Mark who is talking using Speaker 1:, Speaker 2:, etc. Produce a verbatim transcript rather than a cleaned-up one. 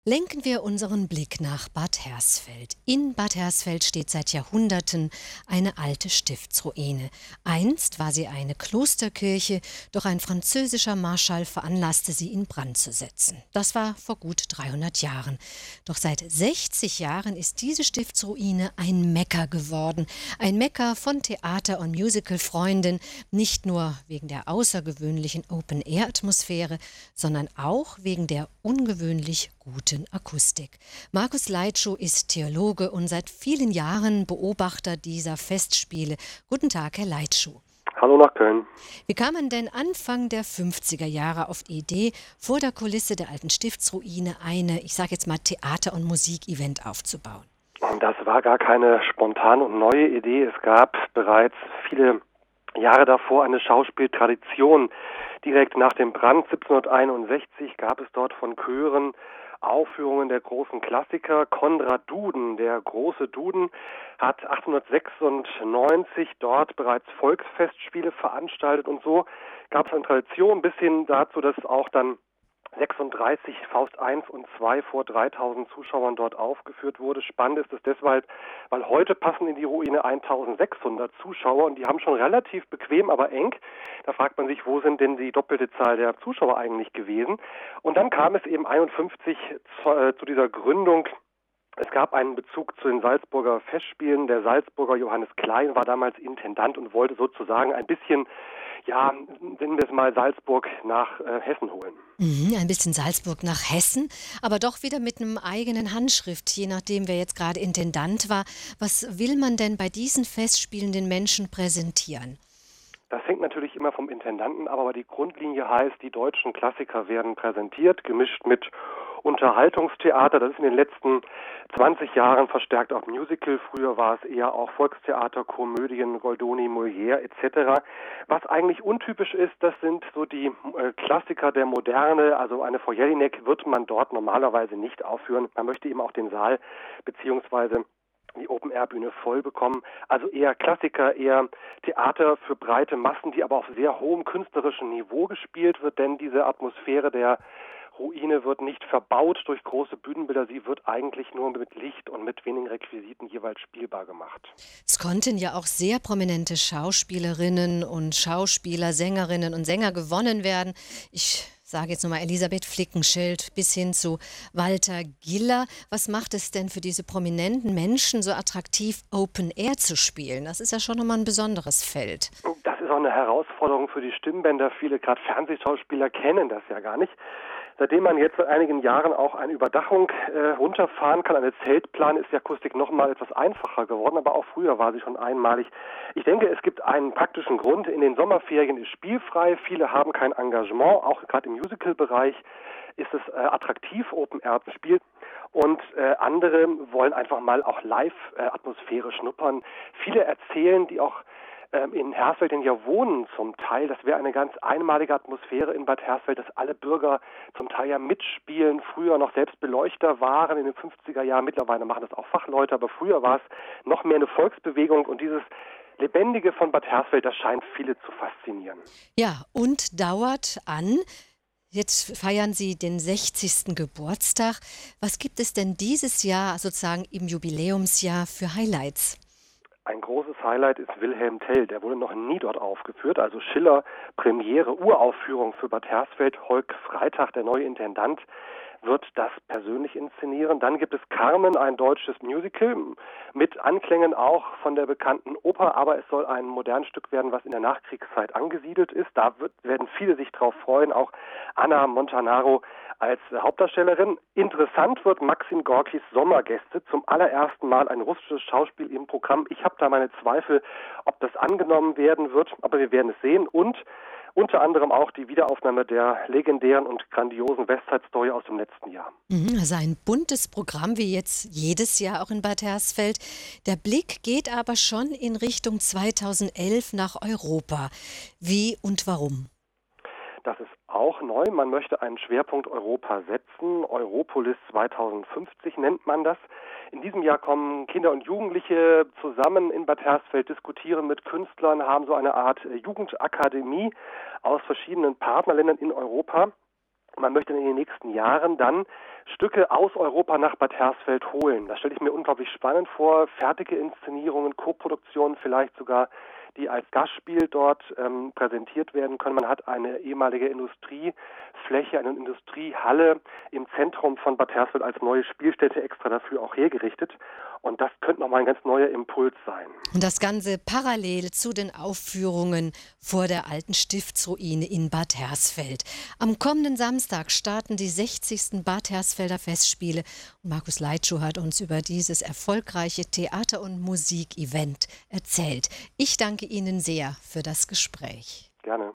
Speaker 1: Lenken wir unseren Blick nach Bad Hersfeld. In Bad Hersfeld steht seit Jahrhunderten eine alte Stiftsruine. Einst war sie eine Klosterkirche, doch ein französischer Marschall veranlasste sie in Brand zu setzen. Das war vor gut dreihundert Jahren. Doch seit sechzig Jahren ist diese Stiftsruine ein Mekka geworden. Ein Mekka von Theater- und Musicalfreunden, nicht nur wegen der außergewöhnlichen Open-Air-Atmosphäre, sondern auch wegen der ungewöhnlich guten Akustik. Markus Leitschow ist Theologe und seit vielen Jahren Beobachter dieser Festspiele. Guten Tag, Herr Leitschow.
Speaker 2: Hallo nach Köln.
Speaker 1: Wie kam man denn Anfang der fünfziger Jahre auf die Idee, vor der Kulisse der alten Stiftsruine eine, ich sage jetzt mal, Theater- und Musikevent aufzubauen?
Speaker 2: Das war gar keine spontane und neue Idee. Es gab bereits viele Jahre davor eine Schauspieltradition. Direkt nach dem Brand siebzehnhunderteinundsechzig gab es dort von Chören Aufführungen der großen Klassiker. Konrad Duden, der große Duden, hat achtzehnhundertsechsundneunzig dort bereits Volksfestspiele veranstaltet und so gab es eine Tradition bis hin dazu, dass auch dann sechsunddreißig Faust eins und zwei vor dreitausend Zuschauern dort aufgeführt wurde. Spannend ist es deshalb, weil heute passen in die Ruine eintausendsechshundert Zuschauer und die haben schon relativ bequem, aber eng. Da fragt man sich, wo sind denn die doppelte Zahl der Zuschauer eigentlich gewesen? Und dann kam es eben einundfünfzig zu, äh, zu dieser Gründung. Es gab einen Bezug zu den Salzburger Festspielen. Der Salzburger Johannes Klein war damals Intendant und wollte sozusagen ein bisschen, ja, nennen wir es mal Salzburg nach äh, Hessen holen.
Speaker 1: Mhm, ein bisschen Salzburg nach Hessen, aber doch wieder mit einem eigenen Handschrift, je nachdem, wer jetzt gerade Intendant war. Was will man denn bei diesen Festspielen den Menschen präsentieren?
Speaker 2: Das hängt natürlich immer vom Intendanten ab, aber die Grundlinie heißt, die deutschen Klassiker werden präsentiert, gemischt mit Unterhaltungstheater. Das ist in den letzten zwanzig Jahren verstärkt auch Musical. Früher war es eher auch Volkstheater, Komödien, Goldoni, Molière et cetera. Was eigentlich untypisch ist, das sind so die äh, Klassiker der Moderne. Also eine Frau Jelinek wird man dort normalerweise nicht aufführen. Man möchte eben auch den Saal beziehungsweise die Open-Air-Bühne voll bekommen. Also eher Klassiker, eher Theater für breite Massen, die aber auf sehr hohem künstlerischen Niveau gespielt wird, denn diese Atmosphäre der Ruine wird nicht verbaut durch große Bühnenbilder, sie wird eigentlich nur mit Licht und mit wenigen Requisiten jeweils spielbar gemacht.
Speaker 1: Es konnten ja auch sehr prominente Schauspielerinnen und Schauspieler, Sängerinnen und Sänger gewonnen werden. Ich sage jetzt nochmal Elisabeth Flickenschild bis hin zu Walter Giller. Was macht es denn für diese prominenten Menschen so attraktiv, Open Air zu spielen? Das ist ja schon nochmal ein besonderes Feld.
Speaker 2: Das ist auch eine Herausforderung für die Stimmbänder. Viele, gerade Fernsehschauspieler, kennen das ja gar nicht. Seitdem man jetzt seit einigen Jahren auch eine Überdachung äh, runterfahren kann, eine Zeltplan, ist die Akustik noch mal etwas einfacher geworden, aber auch früher war sie schon einmalig. Ich denke, es gibt einen praktischen Grund. In den Sommerferien ist spielfrei, viele haben kein Engagement, auch gerade im Musical-Bereich ist es äh, attraktiv, Open-Air zu spielen. Und äh, andere wollen einfach mal auch Live-Atmosphäre äh, schnuppern. Viele erzählen, die auch in Hersfeld denn ja wohnen zum Teil. Das wäre eine ganz einmalige Atmosphäre in Bad Hersfeld, dass alle Bürger zum Teil ja mitspielen, früher noch selbst Beleuchter waren in den fünfziger Jahren. Mittlerweile machen das auch Fachleute, aber früher war es noch mehr eine Volksbewegung und dieses Lebendige von Bad Hersfeld, das scheint viele zu faszinieren.
Speaker 1: Ja, und dauert an. Jetzt feiern Sie den sechzigsten Geburtstag. Was gibt es denn dieses Jahr sozusagen im Jubiläumsjahr für Highlights?
Speaker 2: Ein großes Highlight ist Wilhelm Tell, der wurde noch nie dort aufgeführt, also Schiller, Premiere, Uraufführung für Bad Hersfeld. Holk Freitag, der neue Intendant, wird das persönlich inszenieren. Dann gibt es Carmen, ein deutsches Musical, mit Anklängen auch von der bekannten Oper, aber es soll ein modernes Stück werden, was in der Nachkriegszeit angesiedelt ist. Da wird, werden viele sich drauf freuen, auch Anna Montanaro als Hauptdarstellerin. Interessant wird Maxim Gorkis Sommergäste, zum allerersten Mal ein russisches Schauspiel im Programm. Ich habe da meine Zweifel, ob das angenommen werden wird, aber wir werden es sehen. Und unter anderem auch die Wiederaufnahme der legendären und grandiosen Westside-Story aus dem letzten Jahr.
Speaker 1: Also ein buntes Programm, wie jetzt jedes Jahr auch in Bad Hersfeld. Der Blick geht aber schon in Richtung zweitausendelf nach Europa. Wie und warum?
Speaker 2: Das ist auch neu. Man möchte einen Schwerpunkt Europa setzen. Europolis zweitausendfünfzig nennt man das. In diesem Jahr kommen Kinder und Jugendliche zusammen in Bad Hersfeld, diskutieren mit Künstlern, haben so eine Art Jugendakademie aus verschiedenen Partnerländern in Europa. Man möchte in den nächsten Jahren dann Stücke aus Europa nach Bad Hersfeld holen. Das stelle ich mir unglaublich spannend vor. Fertige Inszenierungen, Koproduktionen vielleicht sogar, die als Gastspiel dort ähm, präsentiert werden können. Man hat eine ehemalige Industriefläche, eine Industriehalle im Zentrum von Bad Hersfeld als neue Spielstätte extra dafür auch hergerichtet. Und das könnte nochmal ein ganz neuer Impuls sein.
Speaker 1: Und das Ganze parallel zu den Aufführungen vor der alten Stiftsruine in Bad Hersfeld. Am kommenden Samstag starten die sechzigsten Bad Hersfelder Festspiele. Und Markus Leitschuh hat uns über dieses erfolgreiche Theater- und Musikevent erzählt. Ich danke Ihnen sehr für das Gespräch.
Speaker 2: Gerne.